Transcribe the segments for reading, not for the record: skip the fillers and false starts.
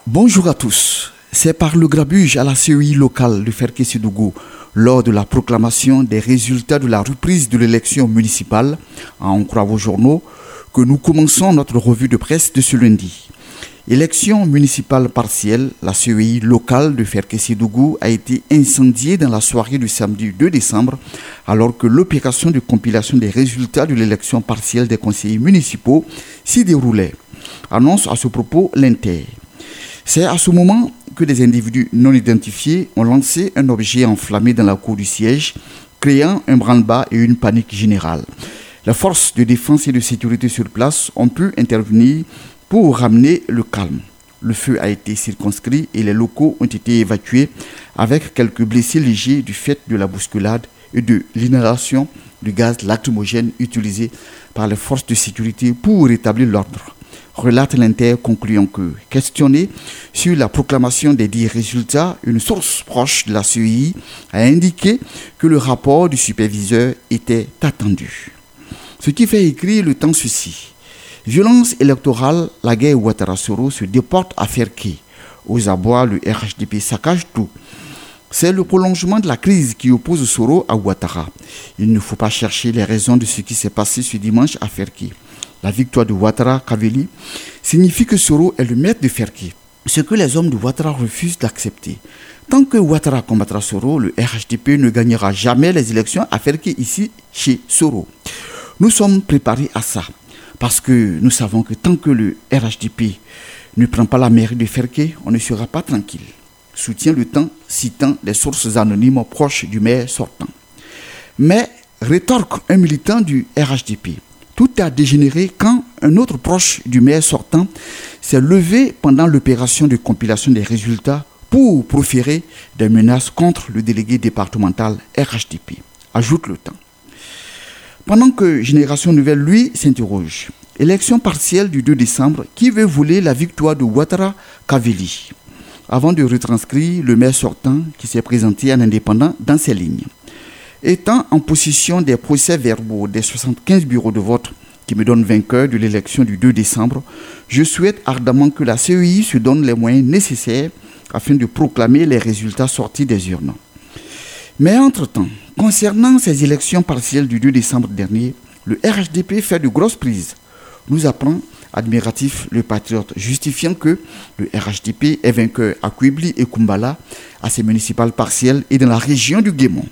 Bonjour à tous. C'est par le grabuge à la CEI locale de Ferké-Sédougou lors de la proclamation des résultats de la reprise de l'élection municipale, à en croire vos journaux, que nous commençons notre revue de presse de ce lundi. Élection municipale partielle, la CEI locale de Ferké-Sédougou a été incendiée dans la soirée du samedi 2 décembre alors que l'opération de compilation des résultats de l'élection partielle des conseillers municipaux s'y déroulait. Annonce à ce propos l'Inter. C'est à ce moment que des individus non identifiés ont lancé un objet enflammé dans la cour du siège, créant un branle-bas et une panique générale. Les forces de défense et de sécurité sur place ont pu intervenir pour ramener le calme. Le feu a été circonscrit et les locaux ont été évacués avec quelques blessés légers du fait de la bousculade et de l'inhalation du gaz lacrymogène utilisé par les forces de sécurité pour rétablir l'ordre. Relate l'Inter concluant que, questionné sur la proclamation des dits résultats, une source proche de la CEI a indiqué que le rapport du superviseur était attendu. Ce qui fait écrire le temps ceci. Violence électorale, la guerre Ouattara-Soro se déporte à Ferké. Aux abois, le RHDP saccage tout. C'est le prolongement de la crise qui oppose Soro à Ouattara. Il ne faut pas chercher les raisons de ce qui s'est passé ce dimanche à Ferké. La victoire de Ouattara Kaveli signifie que Soro est le maître de Ferké, ce que les hommes de Ouattara refusent d'accepter. Tant que Ouattara combattra Soro, le RHDP ne gagnera jamais les élections à Ferké ici, chez Soro. Nous sommes préparés à ça, parce que nous savons que tant que le RHDP ne prend pas la mairie de Ferké, on ne sera pas tranquille. Soutient le temps, citant des sources anonymes proches du maire sortant. Mais, rétorque un militant du RHDP, tout a dégénéré quand un autre proche du maire sortant s'est levé pendant l'opération de compilation des résultats pour proférer des menaces contre le délégué départemental RHDP. Ajoute le temps. Pendant que Génération Nouvelle, lui, s'interroge. Élection partielle du 2 décembre, qui veut voler la victoire de Ouattara Kaveli? Avant de retranscrire le maire sortant qui s'est présenté en indépendant dans ses lignes. Étant en possession des procès-verbaux des 75 bureaux de vote qui me donnent vainqueur de l'élection du 2 décembre, je souhaite ardemment que la CEI se donne les moyens nécessaires afin de proclamer les résultats sortis des urnes. Mais entre-temps, concernant ces élections partielles du 2 décembre dernier, le RHDP fait de grosses prises. Nous apprend, admiratif, le patriote, justifiant que le RHDP est vainqueur à Kouibli et Kumbala, à ces municipales partielles et dans la région du Guémon.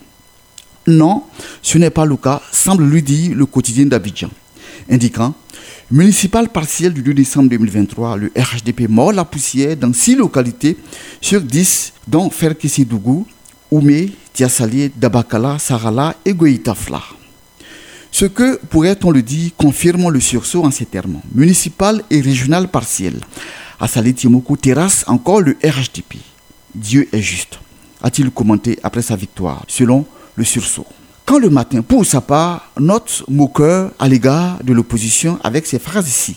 Non, ce n'est pas le cas, semble lui dire le quotidien d'Abidjan, indiquant « Municipal partiel du 2 décembre 2023, le RHDP mord la poussière dans 6 localités sur 10, dont Ferké-Sédougou, Oumé, Tiassalié, Dabakala, Sarala et Goïtafla. » Ce que, pourrait-on le dire, confirmons le sursaut en ces termes. Municipal et régional partiel. Assali Timoko terrasse encore le RHDP. Dieu est juste, a-t-il commenté après sa victoire, selon le sursaut. Quand le matin, pour sa part, note moqueur à l'égard de l'opposition avec ces phrases ici.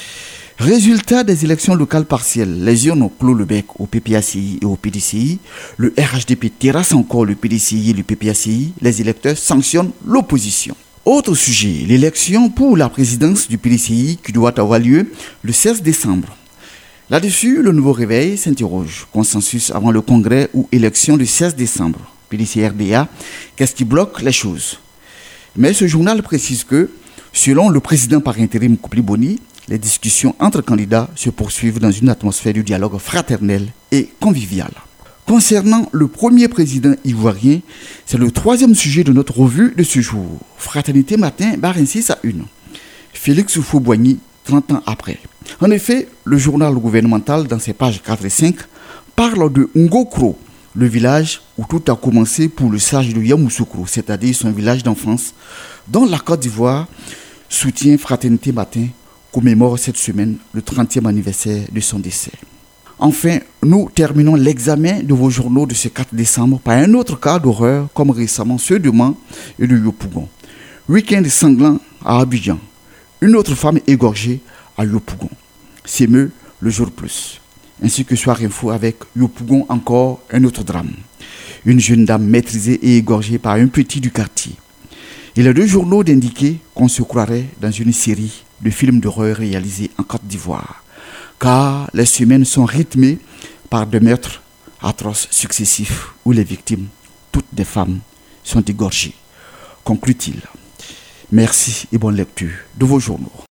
Résultat des élections locales partielles, les urnes ont clos le bec au PPACI et au PDCI, le RHDP terrasse encore le PDCI et le PPACI, les électeurs sanctionnent l'opposition. Autre sujet, l'élection pour la présidence du PDCI qui doit avoir lieu le 16 décembre. Là-dessus, le nouveau réveil s'interroge. Consensus avant le congrès ou élection du 16 décembre. PDC-RDA, qu'est-ce qui bloque les choses? Mais ce journal précise que, selon le président par intérim Koupli Boni, les discussions entre candidats se poursuivent dans une atmosphère de dialogue fraternel et convivial. Concernant le premier président ivoirien, c'est le troisième sujet de notre revue de ce jour. Fraternité matin barre ainsi sa une. Félix Houphouët-Boigny, 30 ans après. En effet, le journal gouvernemental, dans ses pages 4 et 5, parle de Ngokro, le village où tout a commencé pour le sage de Yamoussoukro, c'est-à-dire son village d'enfance, dont la Côte d'Ivoire soutient Fraternité Matin, commémore cette semaine le 30e anniversaire de son décès. Enfin, nous terminons l'examen de vos journaux de ce 4 décembre par un autre cas d'horreur, comme récemment ceux de Mans et de Yopougon. Week-end sanglant à Abidjan. Une autre femme égorgée à Yopougon. S'émeut le jour plus. Ainsi que Soir Info avec Yopougon encore un autre drame. Une jeune dame maîtrisée et égorgée par un petit du quartier. Et les deux journaux d'indiquer qu'on se croirait dans une série de films d'horreur réalisés en Côte d'Ivoire. car les semaines sont rythmées par des meurtres atroces successifs où les victimes, toutes des femmes, sont égorgées. Conclut-il. Merci et bonne lecture de vos journaux.